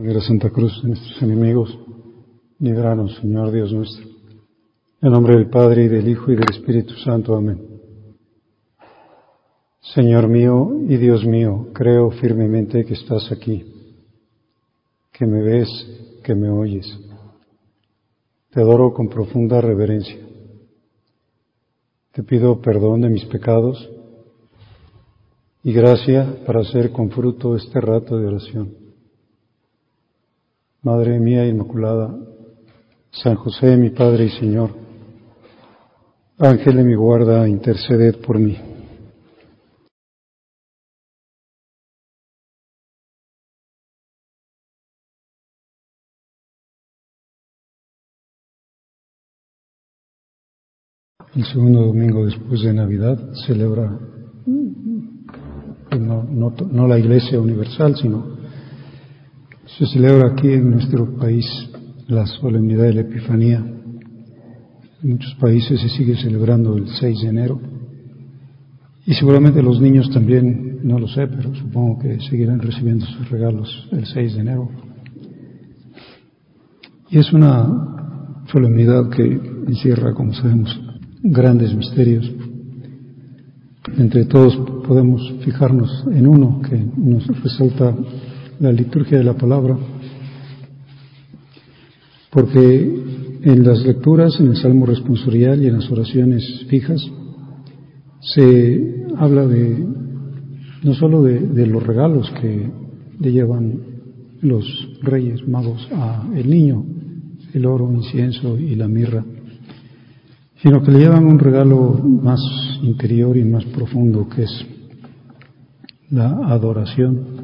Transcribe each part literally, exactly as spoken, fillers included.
De la Santa Cruz de nuestros enemigos, líbranos, Señor Dios nuestro. En el nombre del Padre, y del Hijo, y del Espíritu Santo. Amén. Señor mío y Dios mío, creo firmemente que estás aquí, que me ves, que me oyes. Te adoro con profunda reverencia. Te pido perdón de mis pecados y gracia para hacer con fruto este rato de oración. Madre mía Inmaculada, San José, mi Padre y Señor, Ángel de mi guarda, interceded por mí. El segundo domingo después de Navidad celebra, pues no, no, no la Iglesia Universal, sino se celebra aquí en nuestro país la solemnidad de la Epifanía. En muchos países se sigue celebrando el seis de enero. Y seguramente los niños también, no lo sé, pero supongo que seguirán recibiendo sus regalos el seis de enero. Y es una solemnidad que encierra, como sabemos, grandes misterios. Entre todos podemos fijarnos en uno que nos resalta la liturgia de la palabra, porque en las lecturas, en el Salmo responsorial y en las oraciones fijas, se habla de no solo de, de los regalos que le llevan los reyes magos a el niño, el oro, incienso y la mirra, sino que le llevan un regalo más interior y más profundo, que es la adoración.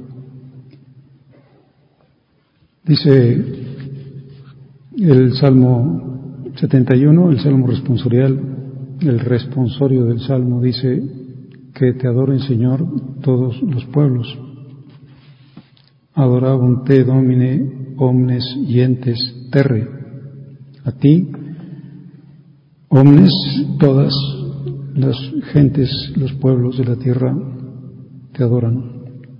Dice el Salmo setenta y uno, el Salmo responsorial, el responsorio del Salmo, dice que te adoren, Señor, todos los pueblos. Adorabunt te, Domine, omnes gentes terre. A ti, omnes, todas las gentes, los pueblos de la tierra, te adoran.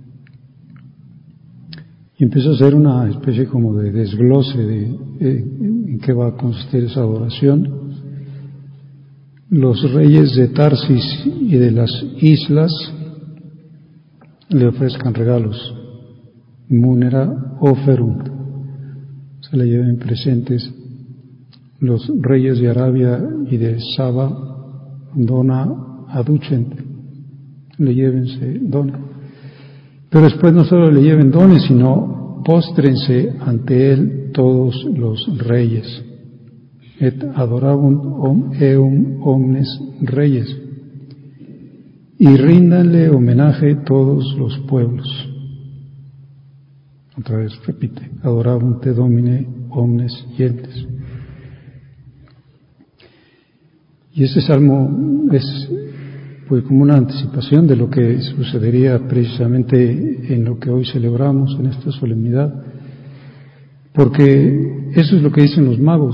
Y empieza a hacer una especie como de desglose de eh, en qué va a consistir esa adoración. Los reyes de Tarsis y de las islas le ofrezcan regalos. Munera oferunt. Se le lleven presentes. Los reyes de Arabia y de Saba dona aducent. Le llévense dones. Pero después no solo le lleven dones, sino póstrense ante él todos los reyes. Et adorabunt eum omnes reyes. Y ríndanle homenaje todos los pueblos. Otra vez repite, adorabunt te Domine omnes gentes. Y este salmo es pues como una anticipación de lo que sucedería precisamente en lo que hoy celebramos, en esta solemnidad, porque eso es lo que dicen los magos.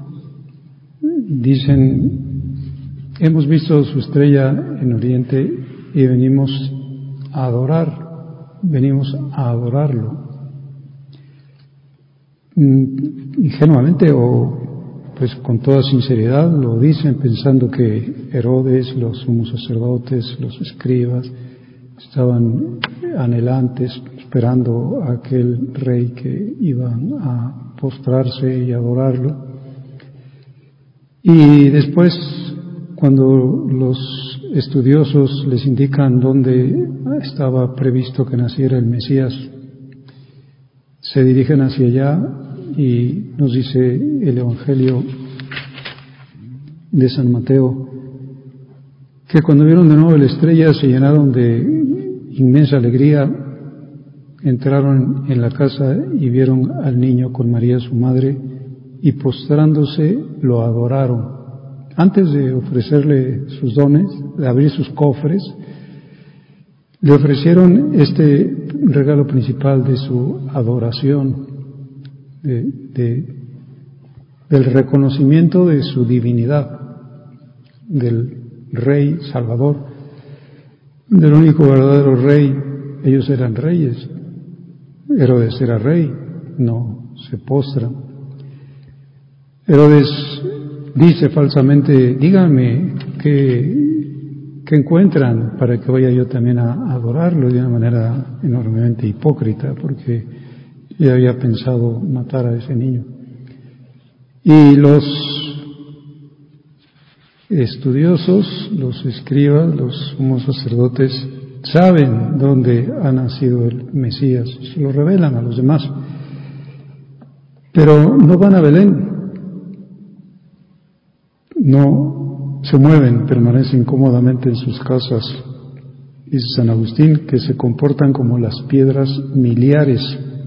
Dicen, hemos visto su estrella en Oriente y venimos a adorar, venimos a adorarlo. Ingenuamente o pues con toda sinceridad lo dicen pensando que Herodes, los sumos sacerdotes, los escribas estaban anhelantes esperando a aquel rey que iban a postrarse y adorarlo. Y después, cuando los estudiosos les indican dónde estaba previsto que naciera el Mesías, se dirigen hacia allá. Y nos dice el Evangelio de San Mateo que cuando vieron de nuevo la estrella se llenaron de inmensa alegría, entraron en la casa y vieron al niño con María su madre y postrándose lo adoraron. Antes de ofrecerle sus dones, de abrir sus cofres, le ofrecieron este regalo principal de su adoración. De, de, del reconocimiento de su divinidad, del Rey Salvador, del único verdadero Rey. Ellos eran reyes, Herodes era rey, no se postran. Herodes dice falsamente, díganme qué, qué encuentran para que vaya yo también a adorarlo, de una manera enormemente hipócrita, porque ya había pensado matar a ese niño. Y los estudiosos, los escribas, los sumos sacerdotes, saben dónde ha nacido el Mesías, se lo revelan a los demás, pero no van a Belén, no se mueven, permanecen cómodamente en sus casas. Dice San Agustín que se comportan como las piedras miliares,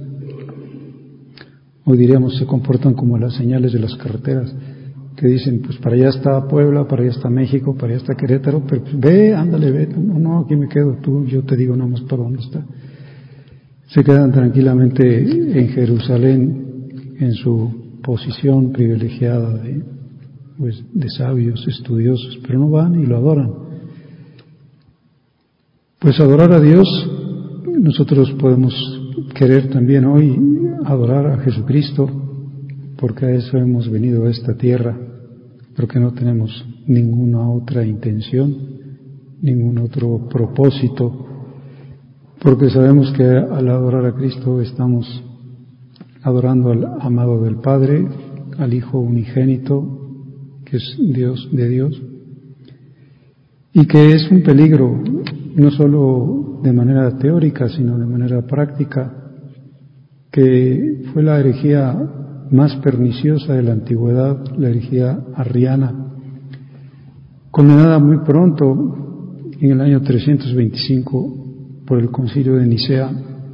o diríamos se comportan como las señales de las carreteras, que dicen, pues para allá está Puebla, para allá está México, para allá está Querétaro, pero pues ve, ándale, ve, no, no, aquí me quedo, tú, yo te digo nada más para dónde está. Se quedan tranquilamente en Jerusalén, en su posición privilegiada de, pues, de sabios, estudiosos, pero no van y lo adoran. Pues adorar a Dios, nosotros podemos querer también hoy adorar a Jesucristo, porque a eso hemos venido a esta tierra, porque no tenemos ninguna otra intención, ningún otro propósito, porque sabemos que al adorar a Cristo estamos adorando al amado del Padre, al Hijo unigénito, que es Dios de Dios, y que es un peligro, no solo de manera teórica, sino de manera práctica, que fue la herejía más perniciosa de la antigüedad, la herejía arriana, condenada muy pronto, en el año trescientos veinticinco, por el Concilio de Nicea,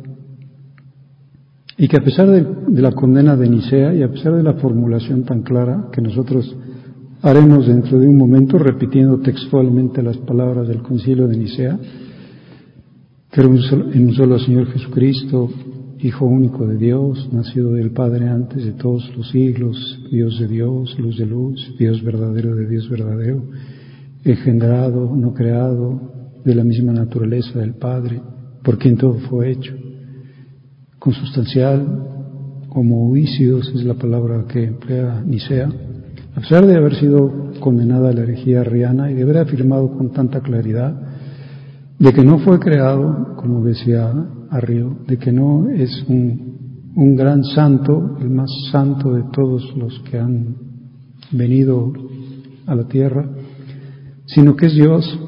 y que a pesar de, de la condena de Nicea y a pesar de la formulación tan clara que nosotros haremos dentro de un momento, repitiendo textualmente las palabras del Concilio de Nicea, que en un solo Señor Jesucristo, Hijo único de Dios, nacido del Padre antes de todos los siglos, Dios de Dios, luz de luz, Dios verdadero de Dios verdadero, engendrado, no creado, de la misma naturaleza del Padre, por quien todo fue hecho, consustancial, homoousios es la palabra que emplea Nicea, a pesar de haber sido condenada a la herejía arriana y de haber afirmado con tanta claridad de que no fue creado, como decía Arrio, de que no es un, un gran santo, el más santo de todos los que han venido a la tierra, sino que es Dios,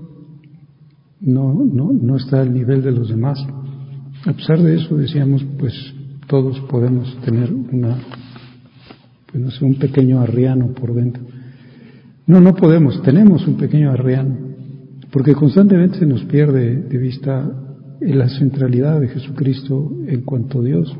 no, no, no está al nivel de los demás. A pesar de eso, decíamos, pues todos podemos tener una, pues no sé, un pequeño arriano por dentro. No, no podemos, tenemos un pequeño arriano, porque constantemente se nos pierde de vista la centralidad de Jesucristo en cuanto a Dios.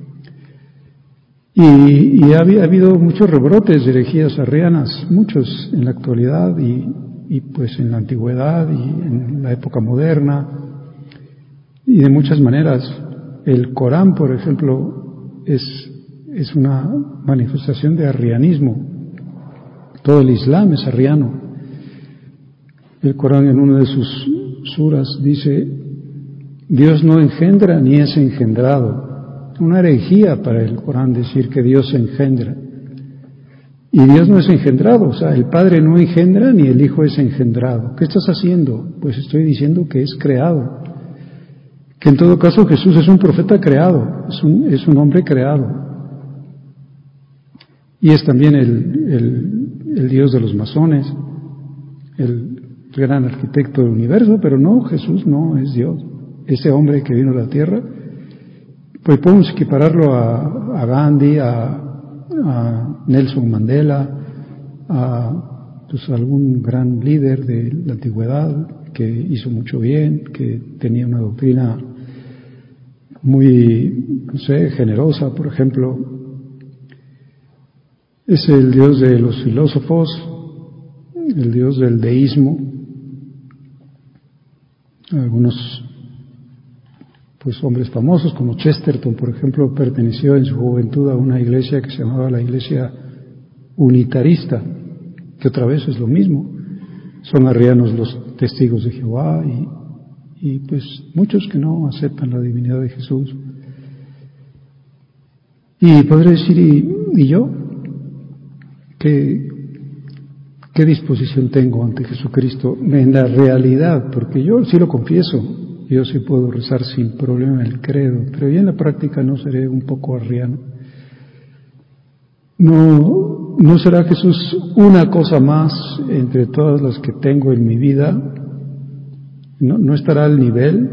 Y, y ha, ha habido muchos rebrotes de herejías arrianas, muchos en la actualidad y, y pues en la antigüedad y en la época moderna, y de muchas maneras. El Corán, por ejemplo, es, es una manifestación de arrianismo. Todo el Islam es arriano. El Corán en una de sus suras dice: Dios no engendra ni es engendrado. Una herejía para el Corán decir que Dios engendra. Y Dios no es engendrado, o sea, el Padre no engendra ni el Hijo es engendrado. ¿Qué estás haciendo? Pues estoy diciendo que es creado. Que en todo caso Jesús es un profeta creado, es un, es un hombre creado. Y es también el, el, el Dios de los masones, el gran arquitecto del universo, pero no, Jesús no es Dios. Ese hombre que vino a la tierra, pues podemos equipararlo a, a Gandhi, a, a Nelson Mandela, a pues, algún gran líder de la antigüedad que hizo mucho bien, que tenía una doctrina muy, no sé, generosa, por ejemplo. Es el Dios de los filósofos, el Dios del deísmo. Algunos pues hombres famosos como Chesterton, por ejemplo, perteneció en su juventud a una iglesia que se llamaba la Iglesia Unitarista, que otra vez es lo mismo. Son arrianos los testigos de Jehová y, y pues muchos que no aceptan la divinidad de Jesús. Y podré decir, ¿y, y yo? ¿Qué, ¿Qué disposición tengo ante Jesucristo en la realidad? Porque yo sí lo confieso, yo sí puedo rezar sin problema el credo, pero ya en la práctica no seré un poco arriano. No, ¿no será Jesús una cosa más entre todas las que tengo en mi vida? ¿No, no estará al nivel?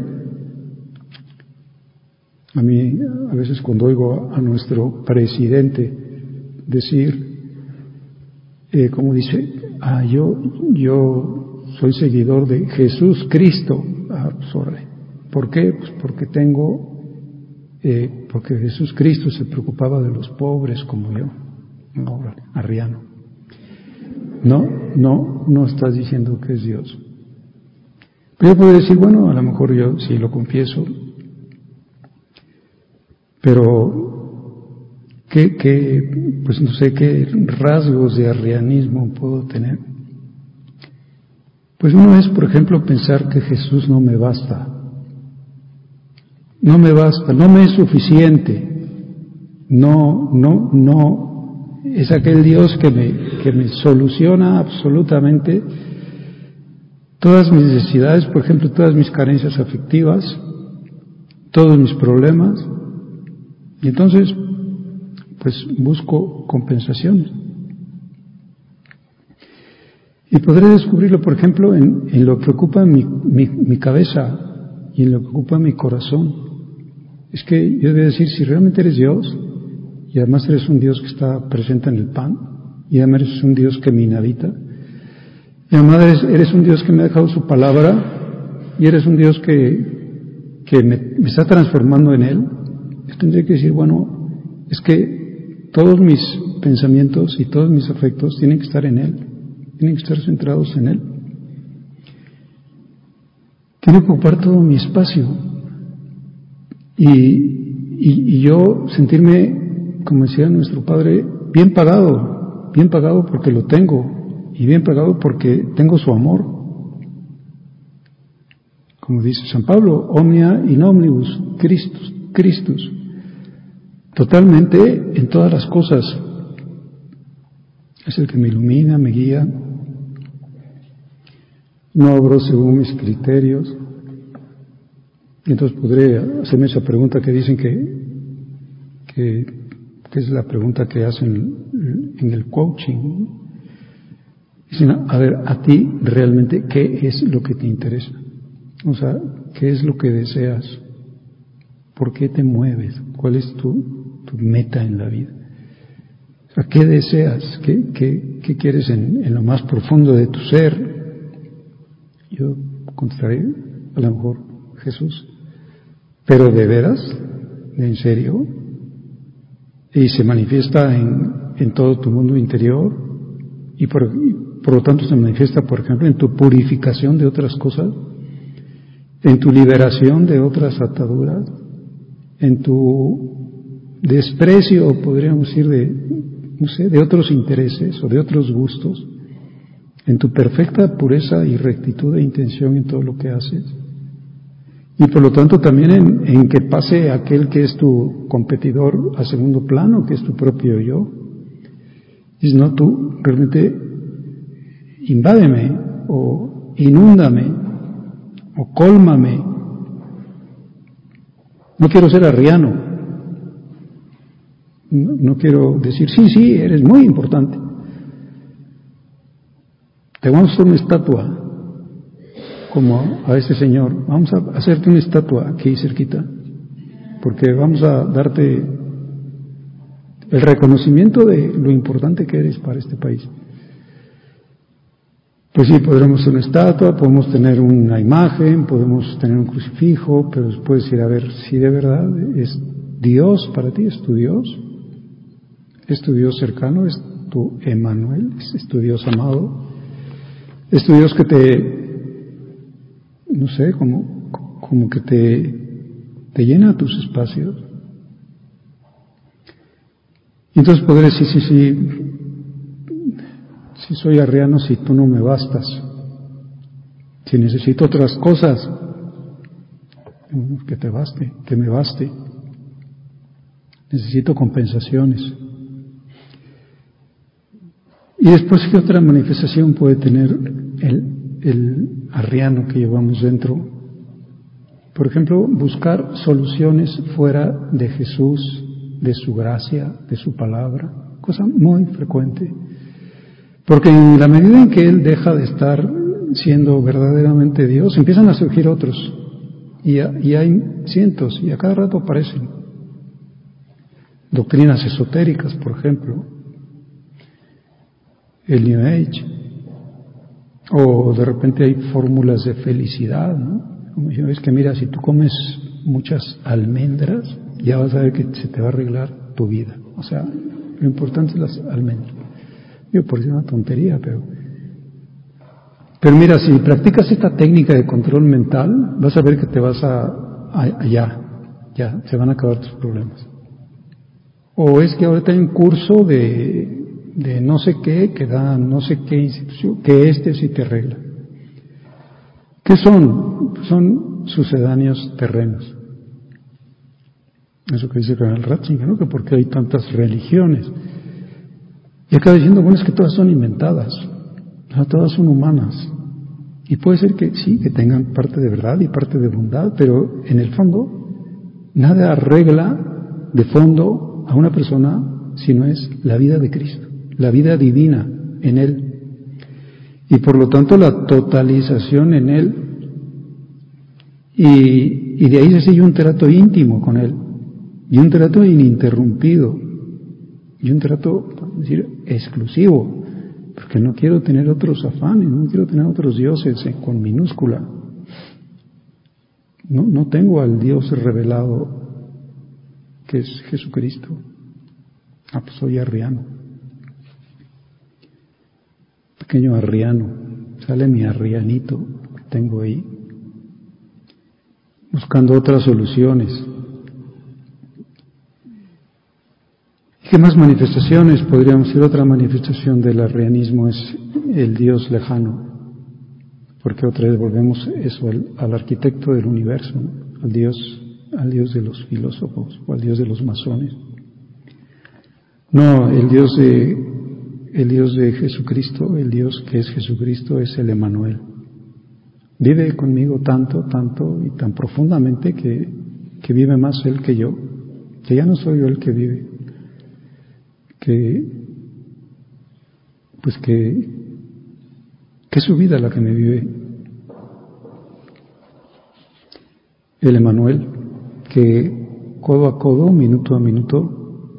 A mí, a veces cuando oigo a nuestro presidente decir, eh, como dice, ah, yo, yo soy seguidor de Jesús Cristo. Ah, pues órale. ¿Por qué? Pues porque tengo, eh, porque Jesús Cristo se preocupaba de los pobres como yo. No, órale, arriano. No, no, no estás diciendo que es Dios. Pero yo puedo decir, bueno, a lo mejor yo sí lo confieso, pero ¿qué, qué, pues no sé qué rasgos de arrianismo puedo tener? Pues uno es, por ejemplo, pensar que Jesús no me basta. No me basta, no me es suficiente. No, no, no. Es aquel Dios que me, que me soluciona absolutamente todas mis necesidades, por ejemplo, todas mis carencias afectivas, todos mis problemas. Y entonces, pues busco compensaciones. Y podré descubrirlo, por ejemplo, en, en lo que ocupa mi, mi, mi cabeza y en lo que ocupa mi corazón. Es que yo debo decir, si realmente eres Dios, y además eres un Dios que está presente en el pan, y además eres un Dios que me inhabita, y además eres, eres un Dios que me ha dejado su palabra, y eres un Dios que, que me, me está transformando en Él, yo tendría que decir, bueno, es que todos mis pensamientos y todos mis afectos tienen que estar en Él, tienen que estar centrados en Él. Tiene que ocupar todo mi espacio. Y, y, y yo sentirme, como decía nuestro Padre, bien pagado, bien pagado porque lo tengo, y bien pagado porque tengo su amor. Como dice San Pablo, omnia in omnibus Christus, Christus. Totalmente en todas las cosas. Es el que me ilumina, me guía. No obro según mis criterios. Y entonces podré hacerme esa pregunta que dicen que, que, que es la pregunta que hacen en el coaching. Dicen, a ver, a ti realmente, ¿qué es lo que te interesa? O sea, ¿qué es lo que deseas? ¿Por qué te mueves? ¿Cuál es tu, tu meta en la vida? O sea, ¿qué deseas? ¿Qué, qué, qué quieres en, en lo más profundo de tu ser? Yo contestaré, a lo mejor, Jesús. ¿Pero de veras? ¿En serio? ¿Y se manifiesta en, en todo tu mundo interior? ¿Y por, y por lo tanto se manifiesta, por ejemplo, en tu purificación de otras cosas? ¿En tu liberación de otras ataduras? ¿En tu desprecio, podríamos decir, de, no sé, de otros intereses o de otros gustos? ¿En tu perfecta pureza y rectitud de intención en todo lo que haces? Y por lo tanto también en, en que pase aquel que es tu competidor a segundo plano, que es tu propio yo. Dices, no, tú realmente invádeme o inúndame o cólmame. No quiero ser arriano. No, no quiero decir, sí, sí, eres muy importante. Te vamos a hacer una estatua, como a este señor. Vamos a hacerte una estatua aquí cerquita, porque vamos a darte el reconocimiento de lo importante que eres para este país. Pues sí, podremos hacer una estatua, podemos tener una imagen, podemos tener un crucifijo, pero después ir a ver si de verdad es Dios para ti, es tu Dios, es tu Dios cercano, es tu Emmanuel, es tu Dios amado, es tu Dios que te, no sé, como, como que te, te llena tus espacios. Y entonces podré decir, sí, sí, sí, si soy arriano, si tú no me bastas, si necesito otras cosas, que te baste, que me baste. necesito compensaciones. Y después, ¿qué otra manifestación puede tener el, el arriano que llevamos dentro? Por ejemplo, buscar soluciones fuera de Jesús, de su gracia, de su palabra, cosa muy frecuente. Porque en la medida en que Él deja de estar siendo verdaderamente Dios, empiezan a surgir otros. Y, a, y hay cientos, y a cada rato aparecen. Doctrinas esotéricas, por ejemplo. El New Age. O de repente hay fórmulas de felicidad, ¿no? Como yo, es que mira, si tú comes muchas almendras, ya vas a ver que se te va a arreglar tu vida. O sea, lo importante es las almendras. Yo por decir una tontería, pero... Pero mira, si practicas esta técnica de control mental, vas a ver que te vas a... a, a ya, ya, se van a acabar tus problemas. O es que ahorita hay un curso de, de no sé qué, que da no sé qué institución, que este sí te arregla. ¿Qué son? Son sucedáneos terrenos. Eso que dice Karl Ratzinger, ¿no? Que porque hay tantas religiones. Y acaba diciendo, bueno, es que todas son inventadas, o sea, todas son humanas. Y puede ser que sí, que tengan parte de verdad y parte de bondad, pero en el fondo, nada arregla de fondo a una persona si no es la vida de Cristo, la vida divina en Él. Y por lo tanto la totalización en Él. Y, y de ahí se sigue un trato íntimo con Él. Y un trato ininterrumpido. Y un trato, por decir, exclusivo. Porque no quiero tener otros afanes, no quiero tener otros dioses con minúscula. No, no tengo al Dios revelado que es Jesucristo. Ah, pues soy arriano. Pequeño arriano, sale mi arrianito que tengo ahí, buscando otras soluciones. ¿Qué más manifestaciones? Podríamos decir, otra manifestación del arrianismo es el Dios lejano, porque otra vez volvemos eso al, al arquitecto del universo, ¿no? al Dios, al Dios de los filósofos o al Dios de los masones. No, el Dios de El Dios de Jesucristo, el Dios que es Jesucristo, es el Emmanuel. Vive conmigo tanto, tanto y tan profundamente que, que vive más Él que yo, que ya no soy yo el que vive, que pues que, que es su vida la que me vive. El Emmanuel, que codo a codo, minuto a minuto,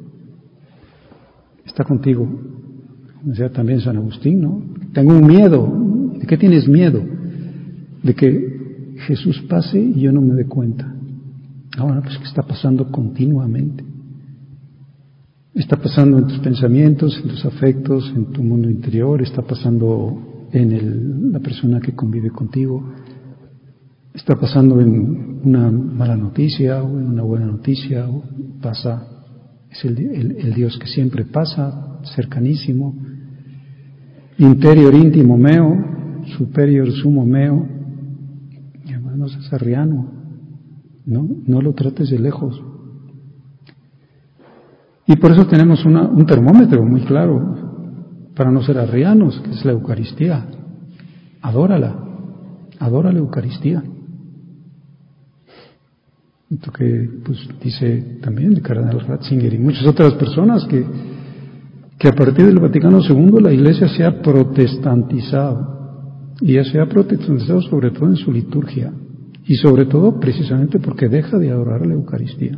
está contigo. Decía también San Agustín, ¿no? Tengo un miedo. ¿De qué tienes miedo? De que Jesús pase y yo no me dé cuenta. Ahora, pues que está pasando continuamente. Está pasando en tus pensamientos, en tus afectos, en tu mundo interior, está pasando en el, la persona que convive contigo, está pasando en una mala noticia o en una buena noticia, o pasa, es el, el, el Dios que siempre pasa, cercanísimo. Interior íntimo meo, superior sumo meo. Hermanos, es arriano, ¿no? No lo trates de lejos. Y por eso tenemos una, un termómetro muy claro para no ser arrianos, que es la Eucaristía. Adórala, adora la Eucaristía. Esto que pues dice también el cardenal Ratzinger y muchas otras personas que que a partir del Vaticano segundo la Iglesia se ha protestantizado, y ya se ha protestantizado sobre todo en su liturgia, y sobre todo precisamente porque deja de adorar la Eucaristía,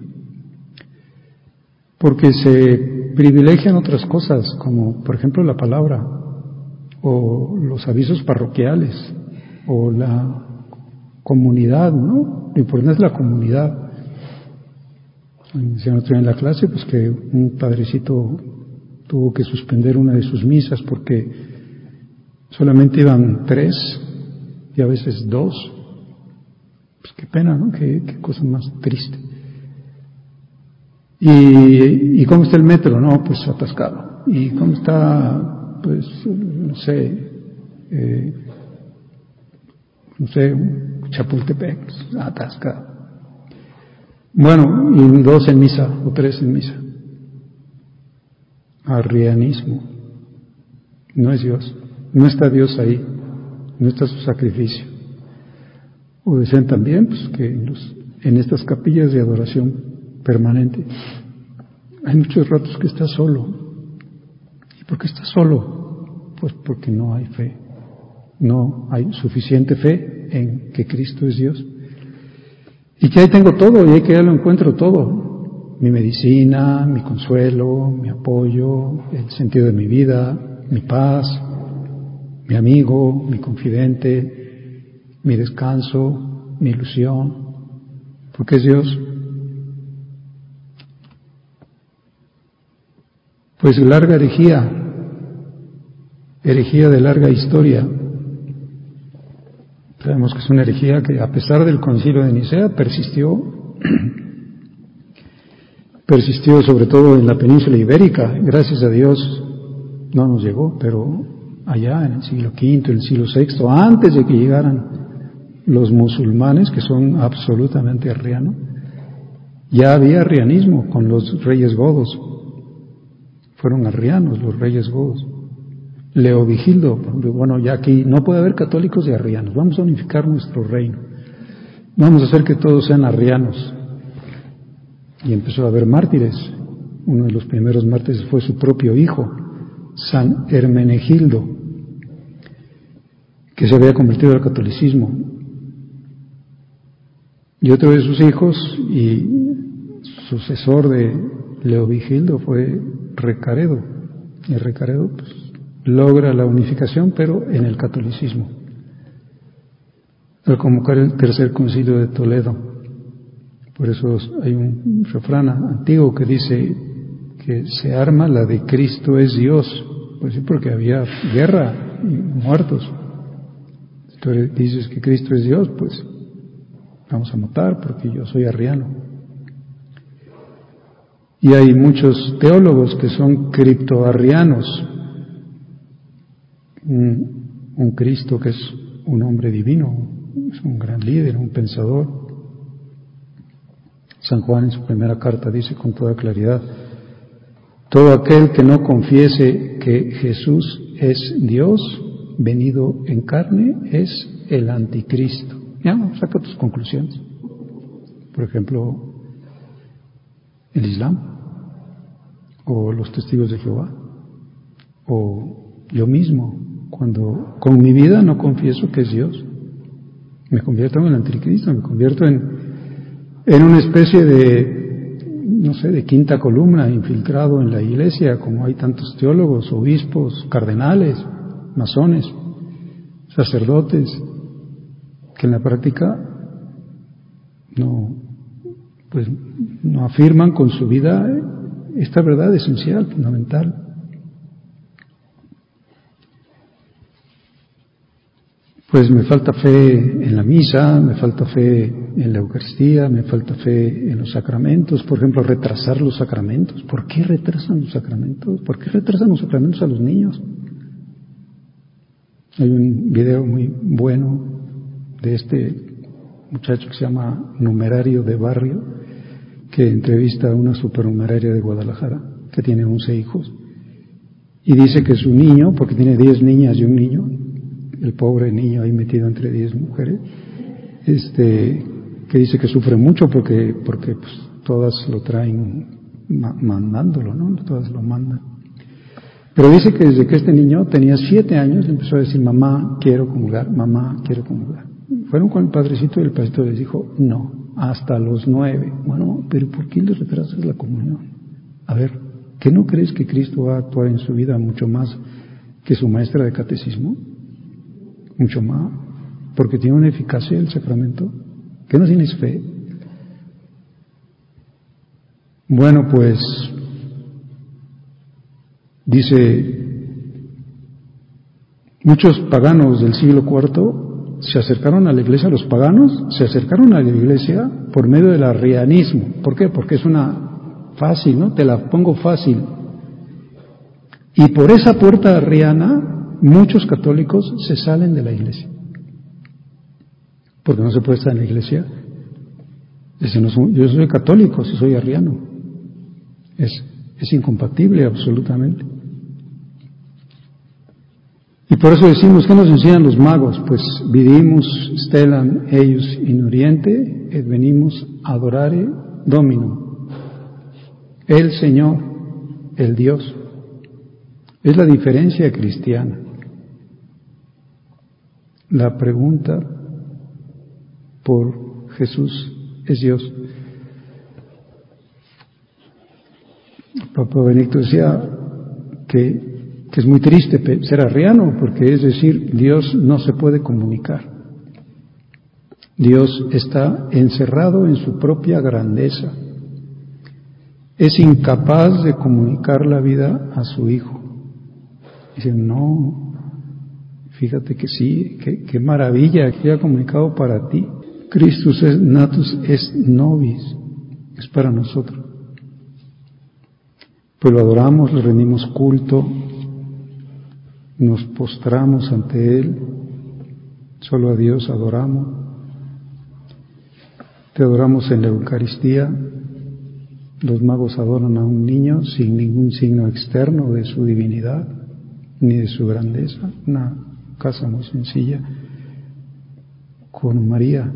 porque se privilegian otras cosas, como por ejemplo la palabra, o los avisos parroquiales, o la comunidad, ¿no? Lo importante es la comunidad. Decían otro día en la clase, pues que un padrecito tuvo que suspender una de sus misas porque solamente iban tres y a veces dos. Pues qué pena, ¿no? Qué, qué cosa más triste. ¿Y, ¿Y cómo está el metro? No, pues atascado. ¿Y cómo está, pues, no sé, eh, no sé, Chapultepec? Pues, atascado. Bueno, y dos en misa, o tres en misa. Arrianismo. No es Dios. No está Dios ahí. No está su sacrificio. O dicen también pues, que en, los, en estas capillas de adoración permanente hay muchos ratos que está solo. ¿Y por qué está solo? Pues porque no hay fe. No hay suficiente fe en que Cristo es Dios. Y que ahí tengo todo, y ahí que ya lo encuentro todo. Mi medicina, mi consuelo, mi apoyo, el sentido de mi vida, mi paz, mi amigo, mi confidente, mi descanso, mi ilusión. Porque es Dios. Pues larga herejía, herejía de larga historia. Sabemos que es una herejía que a pesar del concilio de Nicea persistió, persistió sobre todo en la península ibérica. Gracias a Dios no nos llegó, pero allá en el siglo quinto, en el siglo sexto, antes de que llegaran los musulmanes, que son absolutamente arrianos, ya había arrianismo con los reyes godos. Fueron arrianos los reyes godos. Leovigildo, bueno, ya aquí no puede haber católicos y arrianos, vamos a unificar nuestro reino, vamos a hacer que todos sean arrianos. Y empezó a haber mártires. Uno de los primeros mártires fue su propio hijo, San Hermenegildo, que se había convertido al catolicismo. Y otro de sus hijos y sucesor de Leovigildo fue Recaredo. Y Recaredo, pues, logra la unificación, pero en el catolicismo, al convocar el tercer concilio de Toledo. Por eso hay un refrán antiguo que dice que se arma la de Cristo es Dios, pues sí, porque había guerra y muertos. Entonces dices que Cristo es Dios, pues vamos a matar porque yo soy arriano. Y hay muchos teólogos que son criptoarrianos. Un, un Cristo que es un hombre divino, es un gran líder, un pensador. San Juan en su primera carta dice con toda claridad: todo aquel que no confiese que Jesús es Dios venido en carne es el anticristo. Ya, saca tus conclusiones. Por ejemplo, el Islam, o los testigos de Jehová, o yo mismo. Cuando con mi vida no confieso que es Dios, me convierto en el anticristo, me convierto en, en una especie de, no sé, de quinta columna infiltrado en la iglesia, como hay tantos teólogos, obispos, cardenales, masones, sacerdotes, que en la práctica no, pues, no afirman con su vida esta verdad esencial, fundamental. Pues me falta fe en la misa, me falta fe en la Eucaristía, me falta fe en los sacramentos. Por ejemplo, retrasar los sacramentos. ¿Por qué retrasan los sacramentos? ¿Por qué retrasan los sacramentos a los niños? Hay un video muy bueno de este muchacho que se llama Numerario de Barrio, que entrevista a una supernumeraria de Guadalajara, que tiene once hijos, y dice que su niño, porque tiene diez niñas y un niño, el pobre niño ahí metido entre diez mujeres, este, que dice que sufre mucho porque, porque pues, todas lo traen ma- mandándolo, ¿no? Todas lo mandan. Pero dice que desde que este niño tenía siete años empezó a decir: mamá, quiero comulgar, mamá, quiero comulgar. Fueron con el padrecito y el padrecito les dijo: no, hasta los nueve. Bueno, pero ¿por qué le retrasas la comunión? A ver, ¿qué no crees que Cristo va a actuar en su vida mucho más que su maestra de catecismo? Mucho más, porque tiene una eficacia el sacramento. ¿Qué no tienes fe? Bueno, pues dice, muchos paganos del siglo cuarto se acercaron a la iglesia, los paganos se acercaron a la iglesia por medio del arrianismo. ¿Por qué? Porque es una fácil, ¿no? Te la pongo fácil. Y por esa puerta arriana muchos católicos se salen de la iglesia, porque no se puede estar en la iglesia Ese no es un, yo soy católico, si soy arriano. Es, es incompatible absolutamente. Y por eso decimos, ¿qué nos enseñan los magos? Pues vidimus stellam eius in oriente, et venimus adorare Dominum. El Señor, el Dios. Es la diferencia cristiana. La pregunta por Jesús es Dios. Papa Benedicto decía que que es muy triste ser arriano, porque es decir, Dios no se puede comunicar. Dios está encerrado en su propia grandeza. Es incapaz de comunicar la vida a su Hijo. Dice, no, fíjate que sí, qué, qué maravilla que ha comunicado para ti. Christus es natus est nobis, es para nosotros. Pues lo adoramos, le rendimos culto, nos postramos ante Él, solo a Dios adoramos, te adoramos en la Eucaristía. Los magos adoran a un niño sin ningún signo externo de su divinidad ni de su grandeza, una casa muy sencilla con María.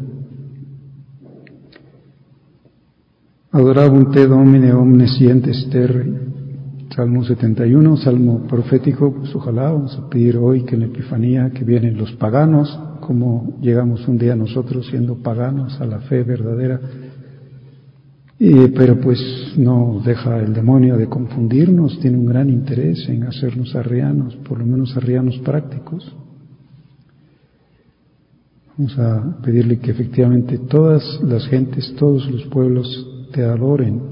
Adorabunt te Domine omnes gentes terrae. Salmo setenta y uno, salmo profético. Pues ojalá vamos a pedir hoy que en la Epifanía que vienen los paganos, como llegamos un día nosotros siendo paganos a la fe verdadera, y, pero pues no deja el demonio de confundirnos, tiene un gran interés en hacernos arrianos, por lo menos arrianos prácticos. Vamos a pedirle que efectivamente todas las gentes, todos los pueblos te adoren.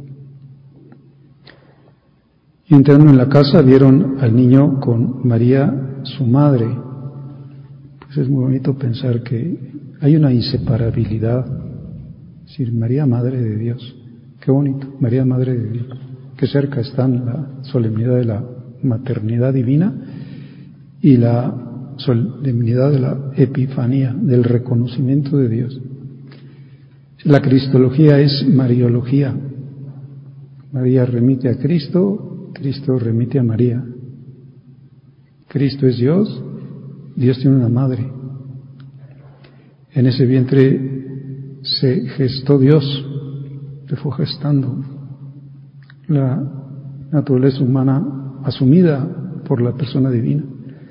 Y entrando en la casa vieron al niño con María, su madre. Pues es muy bonito pensar que hay una inseparabilidad. Es decir, María, Madre de Dios. Qué bonito, María, Madre de Dios. Qué cerca están la solemnidad de la maternidad divina y la solemnidad de la epifanía, del reconocimiento de Dios. La cristología es mariología. María remite a Cristo, Cristo remite a María. Cristo es Dios, Dios tiene una madre. En ese vientre se gestó Dios, se fue gestando la naturaleza humana asumida por la persona divina.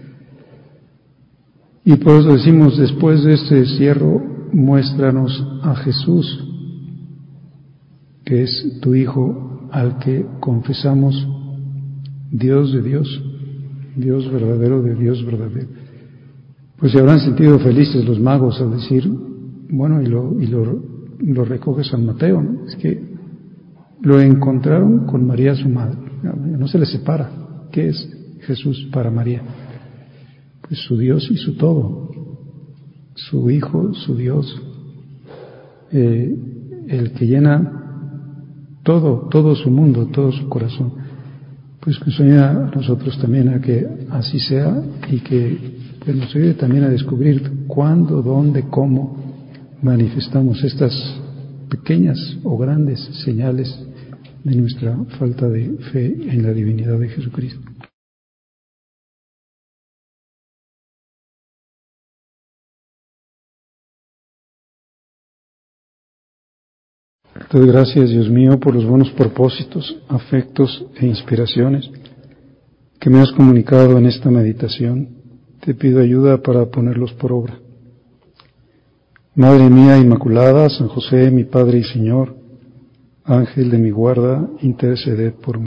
Y por eso decimos, después de este encierro, muéstranos a Jesús, que es tu Hijo, al que confesamos Dios de Dios, Dios verdadero de Dios verdadero. Pues se habrán sentido felices los magos al decir, bueno, y lo, y lo, lo recoge San Mateo, ¿no? Es que lo encontraron con María su madre, no se les separa. ¿Qué es Jesús para María? Pues su Dios y su todo, su Hijo, su Dios, eh, el que llena todo, todo su mundo, todo su corazón. Pues que nos ayude a nosotros también a que así sea y que pues, nos ayude también a descubrir cuándo, dónde, cómo manifestamos estas pequeñas o grandes señales de nuestra falta de fe en la divinidad de Jesucristo. Te doy gracias, Dios mío, por los buenos propósitos, afectos e inspiraciones que me has comunicado en esta meditación. Te pido ayuda para ponerlos por obra. Madre mía Inmaculada, San José, mi Padre y Señor, Ángel de mi guarda, interceded por mí.